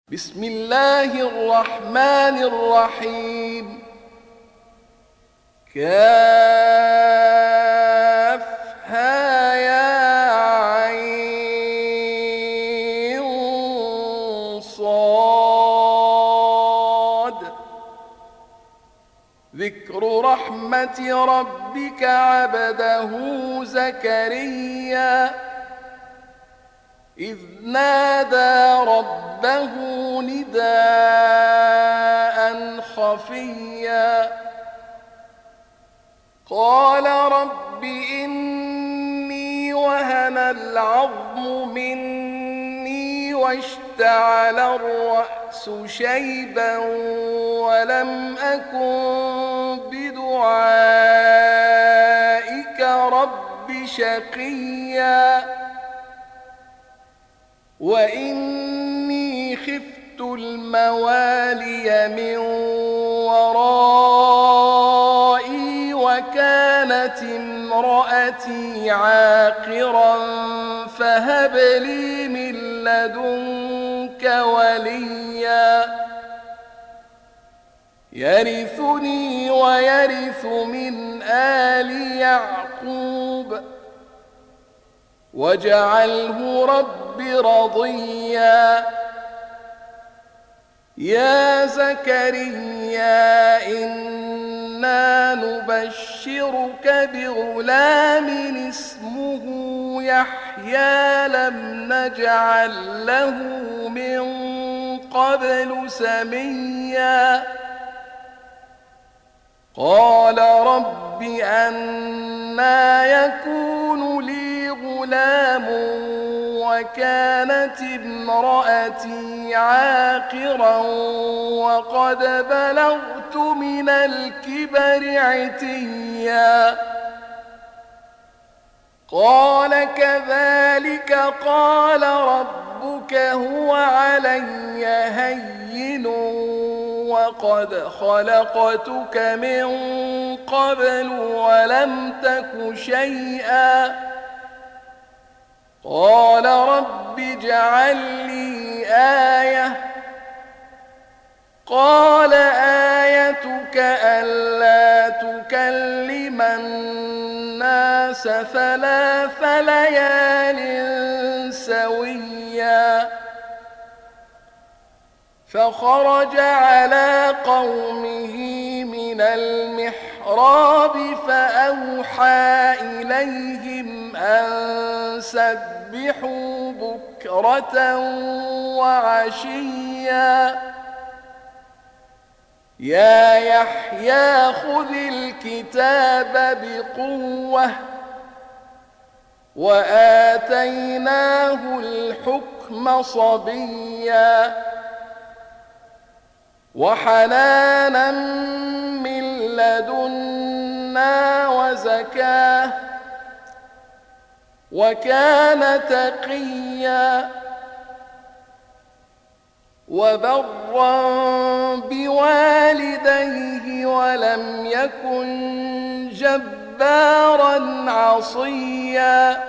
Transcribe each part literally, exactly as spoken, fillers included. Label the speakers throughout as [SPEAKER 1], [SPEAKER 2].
[SPEAKER 1] بسم الله الرحمن الرحيم. كافها يا عين صاد. ذكر رحمة ربك عبده زكريا إذ نادى ربه نداء خفيا قال رب إني وهن العظم مني واشتعل الرأس شيبا ولم أكن بدعائك رب شقيا وإني خفت الموالي من ورائي وكانت امرأتي عاقرا فهب لي من لدنك وليا يرثني ويرث من آل يعقوب واجعله رب رضيا. يا زكريا إنا نبشرك بغلام اسمه يحيى لم نجعل له من قبل سميا قال رب أنى يكون لي غلام وكانت امرأتي عاقرا وقد بلغت من الكبر عتيا قال كذلك قال ربك هو علي هين وقد خلقتك من قبل ولم تك شيئا قال رب اجعل لي آية قال آيتك ألا تكلم الناس ثلاث ليال سويا فخرج على قومه من المحراب فأوحى إليهم أن سبحوا بكرة وعشيا يا يحيى خذ الكتاب بقوة وآتيناه الحكم صبيا وحنانا من لدنا وزكاة وكان تقيا وبرا بوالديه ولم يكن جبارا عصيا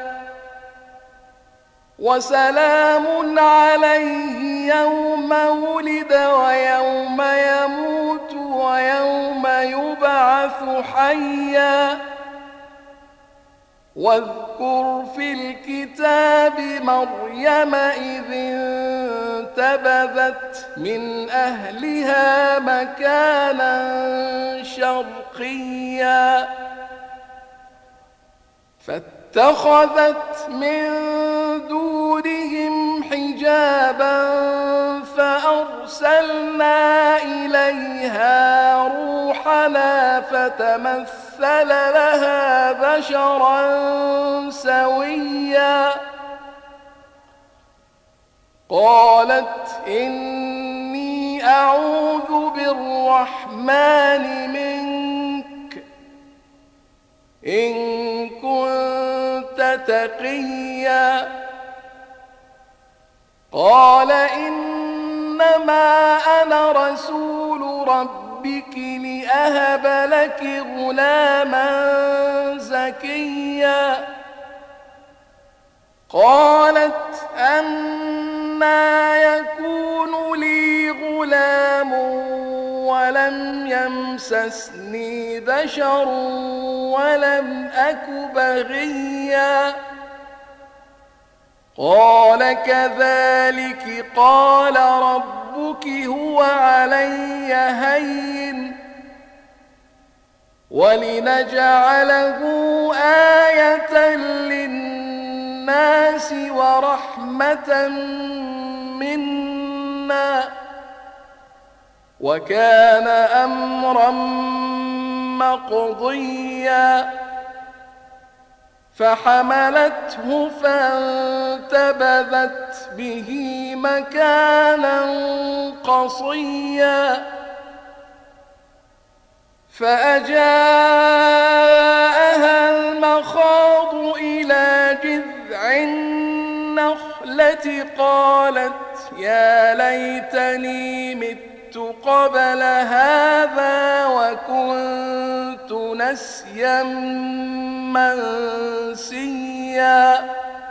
[SPEAKER 1] وسلام عليه يوم ولد ويوم يموت ويوم يبعث حيا واذكر في الكتاب مريم إذ انتبذت من أهلها مكانا شرقيا فاتخذت من دونهم حجابا فأرسلنا إليها روحنا فتمثل لها بشرا سويا قالت إني أعوذ بالرحمن منك إن كنت تقيا قال إنما أنا رسول ربك لأهب لك غلاما زكيا قالت أنى يكون لي غلام ولم يمسسني بشر ولم أك بغيا قال كذلك قال ربك هو علي هين ولنجعله آية للناس ورحمة منا وكان أمرا مقضيا فحملته فانتبذت به مكانا قصيا فأجاءها المخاض إلى جذع النخلة قالت يا ليتني مت قبل هذا وكنت نسيا منسيا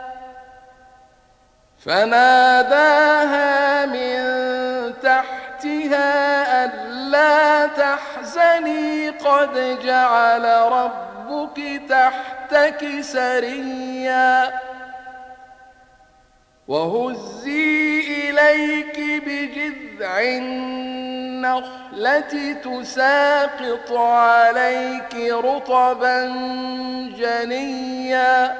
[SPEAKER 1] فناداها من تحتها ألا تحزني قد جعل ربك تحتك سريا وهزي إليك بجذع النخلة تساقط عليك رطبا جنيا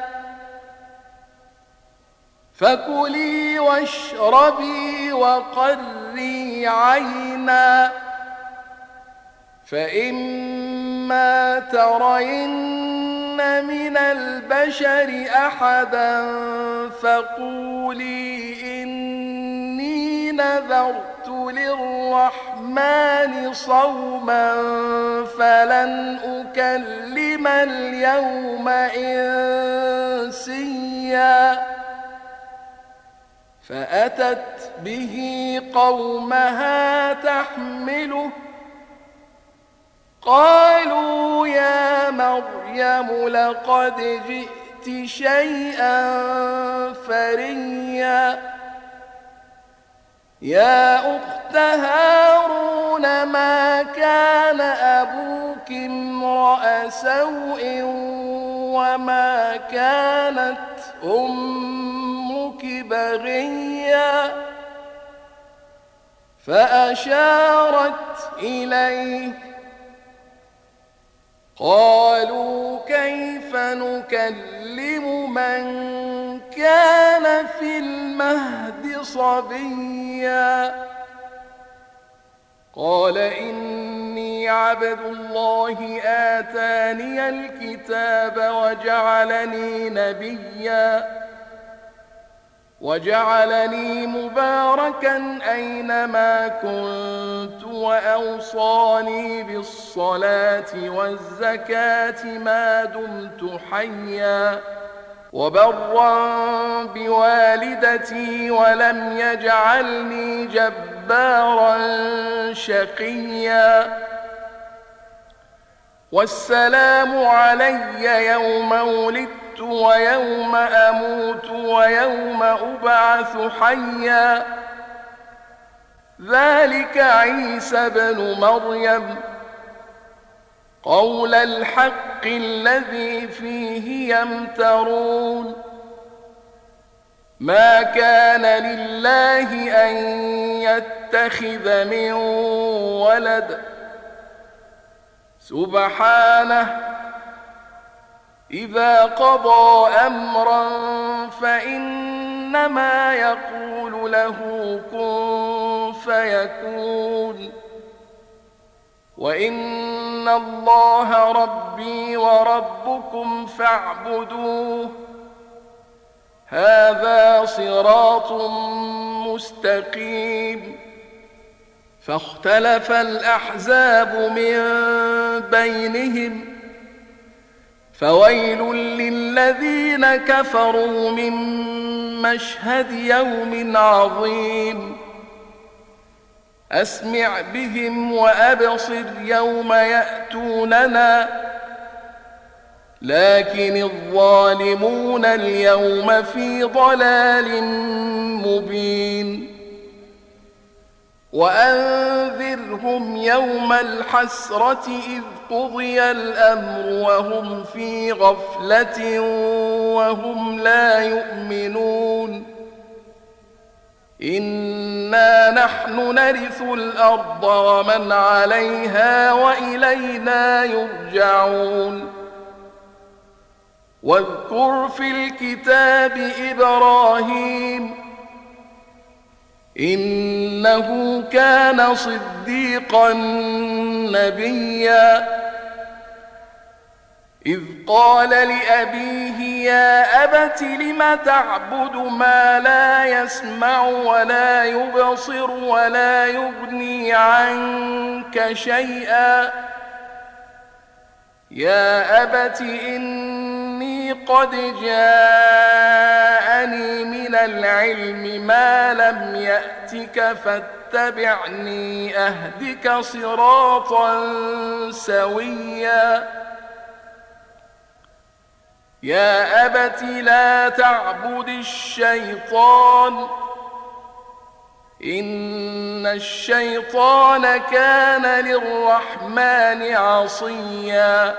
[SPEAKER 1] فكلي واشربي وقري عينا فإما ترين من البشر أحدا فقولي إني نذرت للرحمن صوما فلن أكلم اليوم إنسيا فأتت به قومها تحمله قالوا يا مريم لقد جئت شيئا فريا يا أخت هارون ما كان أبوك امرأ سوء وما كانت أمك بغيا فأشارت إليه قالوا كيف نكلم من كان في المهد صبيا قال إني عبد الله آتاني الكتاب وجعلني نبيا وجعلني مباركا أينما كنت وأوصاني بالصلاة والزكاة ما دمت حيا وبرا بوالدتي ولم يجعلني جبارا شقيا والسلام علي يوم ولدت ويوم أموت ويوم أبعث حيا ذلك عيسى بن مريم قول الحق الذي فيه يمترون ما كان لله أن يتخذ من ولد سبحانه إذا قضى أمرا فإنما يقول له كن فيكون وإن الله ربي وربكم فاعبدوه هذا صراط مستقيم فاختلف الأحزاب من بينهم فويل للذين كفروا من مشهد يوم عظيم أسمع بهم وأبصر يوم يأتوننا لكن الظالمون اليوم في ضلال مبين وأنذرهم يوم الحسرة إذ قضي الأمر وهم في غفلة وهم لا يؤمنون إنا نحن نرث الأرض ومن عليها وإلينا يرجعون واذكر في الكتاب إبراهيم إنه كان صديقا نبيا إذ قال لأبيه يا أبت لم تعبد ما لا يسمع ولا يبصر ولا يغني عنك شيئا يا أبت إني قد جاءني من العلم ما لم يأتك فاتبعني أهدك صراطا سويا يا أبت لا تعبد الشيطان إن الشيطان كان للرحمن عصيا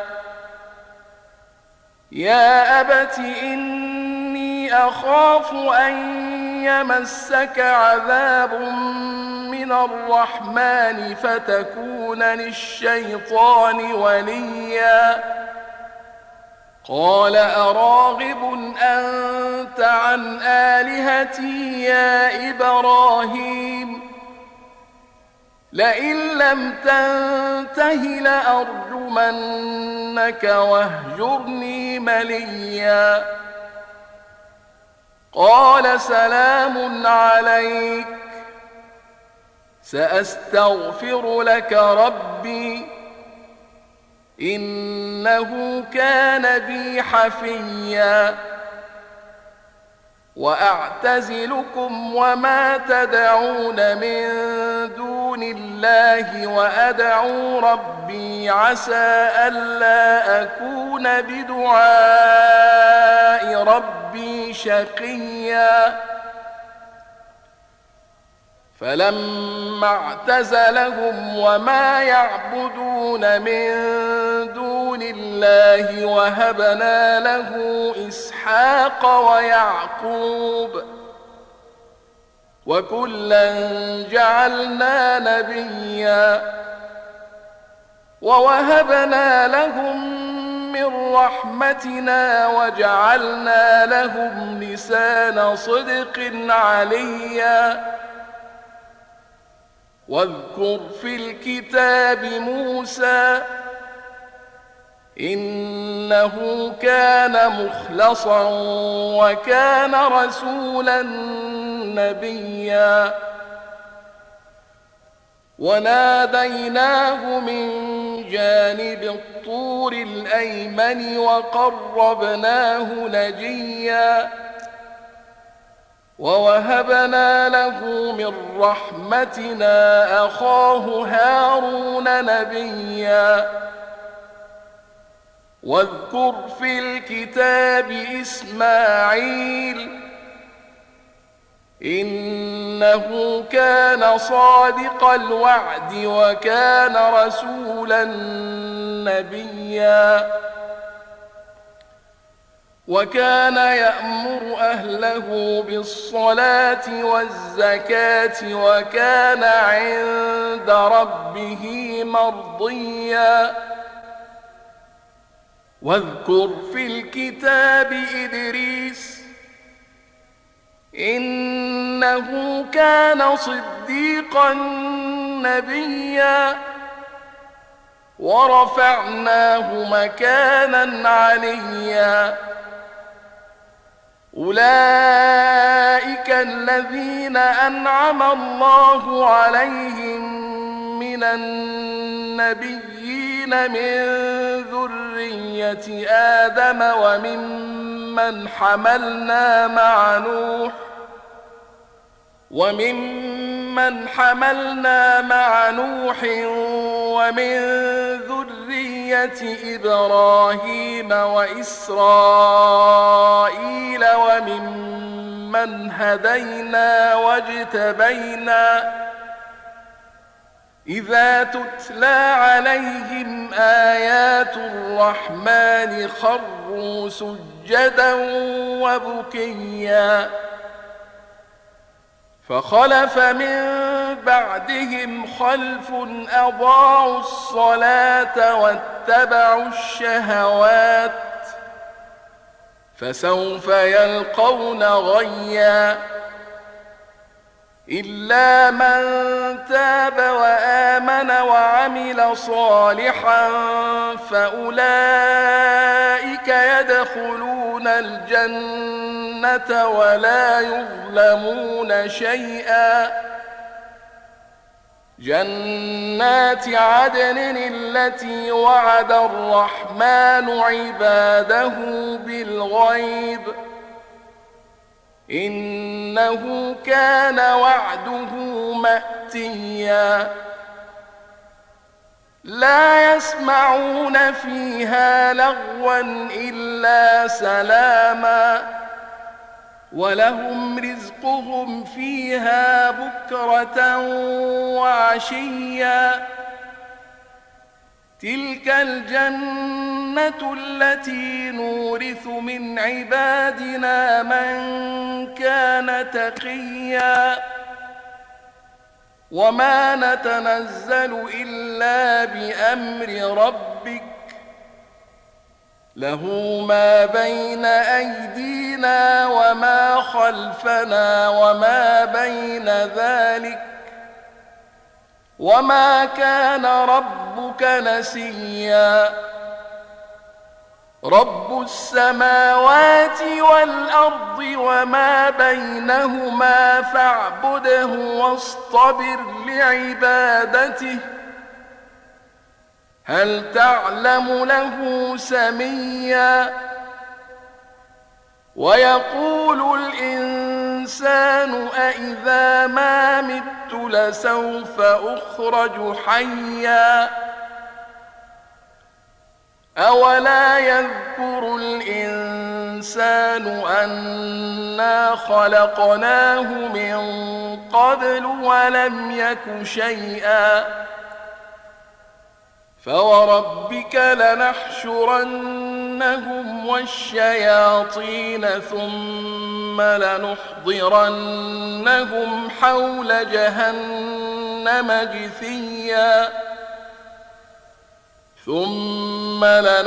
[SPEAKER 1] يا أبت إني أخاف أن يمسك عذاب من الرحمن فتكون للشيطان وليا قال أراغب أنت عن آلهتي يا إبراهيم لئن لم تنته لأرجمنك واهجرني مليا قال سلام عليك سأستغفر لك ربي إنه كان بي حفيا وأعتزلكم وما تدعون من دون الله وأدعو ربي عسى ألا أكون بدعاء ربي شقيا فلما اعتزلهم وما يعبدون من دون الله وهبنا له إسحاق ويعقوب وكلا جعلنا نبيا ووهبنا لهم من رحمتنا وجعلنا لهم لسان صدق عليا واذكر في الكتاب موسى إنه كان مخلصا وكان رسولا نبيا وناديناه من جانب الطور الأيمن وقربناه نجيا ووهبنا له من رحمتنا أخاه هارون نبيا واذكر في الكتاب إسماعيل إنه كان صادق الوعد وكان رسولا نبيا وكان يأمر أهله بالصلاة والزكاة وكان عند ربه مرضيا واذكر في الكتاب إدريس إنه كان صديقا نبيا ورفعناه مكانا عليا أولئك الذين أنعم الله عليهم من النبيين من ذرية آدم وممن حملنا مع نوح وممن حملنا مع نوح ومن ذرية إبراهيم وإسرائيل وممن هدينا واجتبينا إذا تتلى عليهم آيات الرحمن خروا سجدا وبكيا فخلف من بعدهم خلف أضاعوا الصلاة واتبعوا الشهوات فسوف يلقون غيا إلا من تاب وآمن وعمل صالحا فأولئك يدخلون الجنة ولا يظلمون شيئا جنات عدن التي وعد الرحمن عباده بالغيب إنه كان وعده مأتيا لا يسمعون فيها لغوا إلا سلاما ولهم رزقهم فيها بكرة وعشيا تلك الجنة التي نورث من عبادنا من كان تقيا وما نتنزل إلا بأمر ربك له ما بين أيدينا وما خلفنا وما بين ذلك وما كان ربك نسيا رب السماوات والأرض وما بينهما فاعبده واصطبر لعبادته هل تعلم له سميا ويقول الإنسان أإذا ما مت لسوف أخرج حيا أولا يذكر الإنسان أنا خلقناه من قبل ولم يك شيئا فوربك لنحشرنهم والشياطين ثم لنحضرنهم حول جهنم جثيا ثم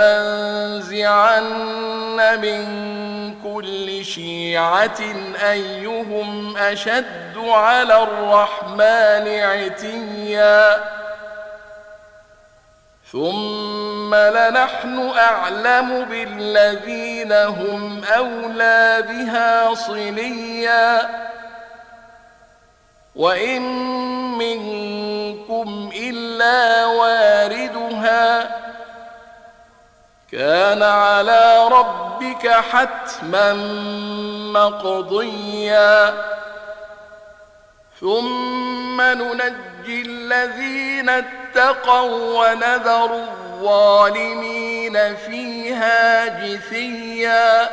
[SPEAKER 1] لننزعن من كل شيعة أيهم أشد على الرحمن عتيا ثم لنحن أعلم بالذين هم أولى بها صليا وإن منكم إلا واردها كان على ربك حتما مقضيا ثم ننجي الذين اتقوا ونذر الظالمين فيها جثيا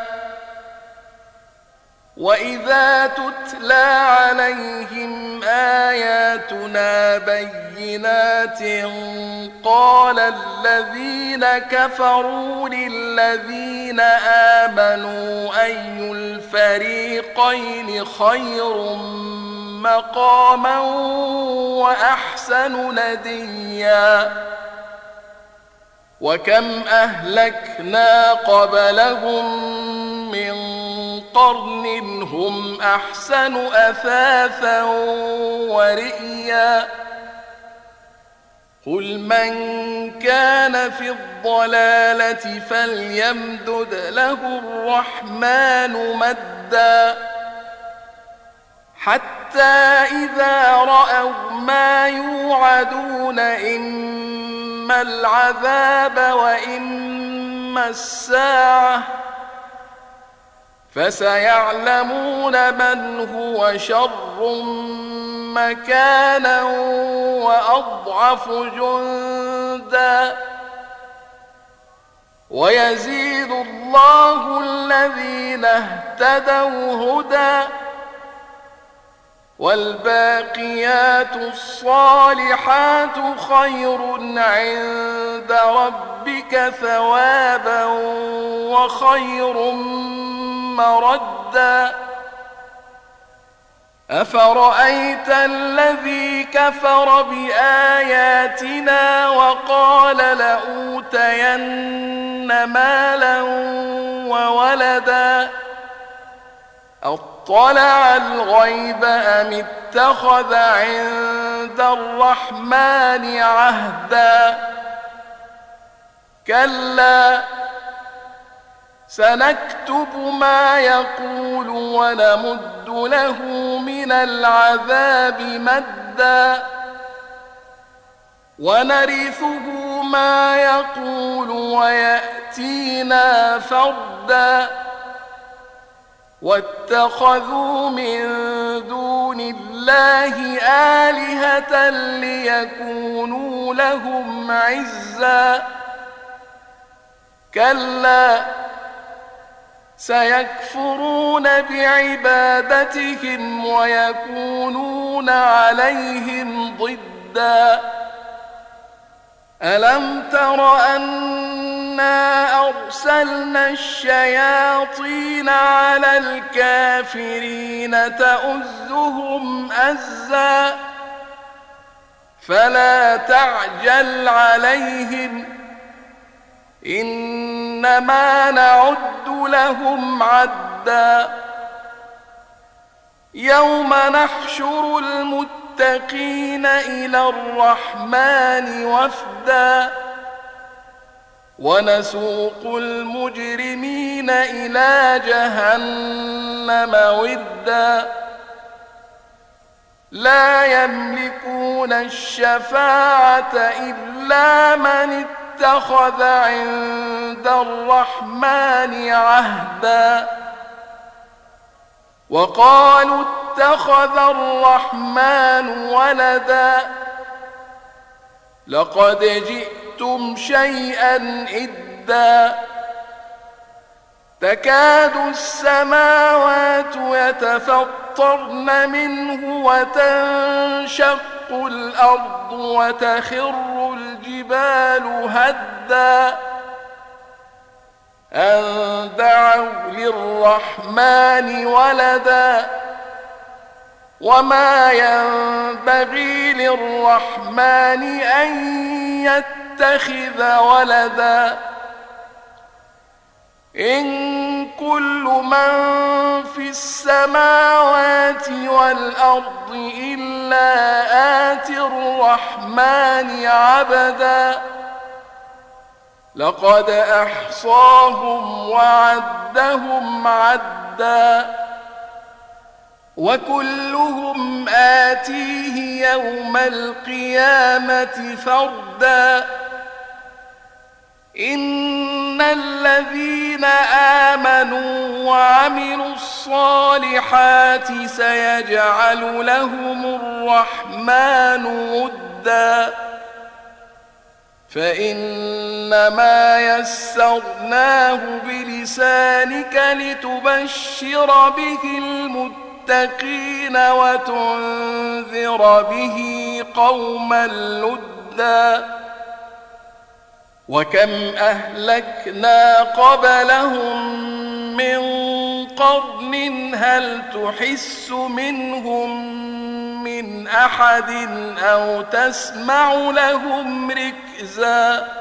[SPEAKER 1] وإذا تتلى عليهم آياتنا بينات قال الذين كفروا للذين آمنوا أي الفريقين خير مقاما وأحسن نديا وكم أهلكنا قبلهم من قرن هم أحسن أثاثا ورئيا قل من كان في الضلالة فليمدد له الرحمن مدا حتى إذا رأوا ما يوعدون إما العذاب وإما الساعة فسيعلمون من هو شر مكانا وأضعف جندا ويزيد الله الذين اهتدوا هدى والباقيات الصالحات خير عند ربك ثوابا وخير مردا أفرأيت الذي كفر بآياتنا وقال لأوتين مالا وولدا أطلع الغيب أم اتخذ عند الرحمن عهدا كلا سنكتب ما يقول ونمد له من العذاب مدا ونرثه ما يقول ويأتينا فردا واتخذوا من دون الله آلهة ليكونوا لهم عزا كلا سيكفرون بعبادتهم ويكونون عليهم ضدا ألم تر أنا أرسلنا الشياطين على الكافرين تؤزهم أزا فلا تعجل عليهم إنما نعد لهم عدا يوم نحشر المتقين إلى الرحمن وفدا ونسوق المجرمين إلى جهنم وردا لا يملكون الشفاعة إلا من اتخذ عند الرحمن عهدا وقالوا اتخذ الرحمن ولدا لقد جئتم شيئا إدا تكاد السماوات يتفطرن منه وتنشق الأرض وتخر الجبال هدا أن دعوا للرحمن ولدا وما ينبغي للرحمن أن يتخذ ولدا إن كل من في السماوات والأرض إلا آتي الرحمن عبدا لقد أحصاهم وعدهم عدا وكلهم آتيه يوم القيامة فردا إن الذين آمنوا وعملوا الصالحات سيجعل لهم الرحمن ودا فإنما يسرناه بلسانك لتبشر به المتقين وتنذر به قوما لدا وكم أهلكنا قبلهم من قرن هل تحس منهم من أحد أو تسمع لهم ركزا